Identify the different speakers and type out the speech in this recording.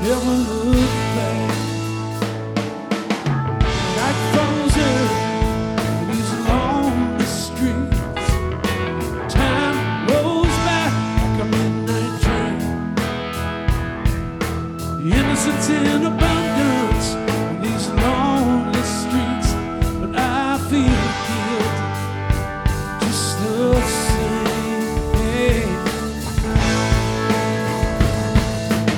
Speaker 1: never look back. Night falls early, these lonely streets. Time rolls by like a midnight train. Innocence in a bundle.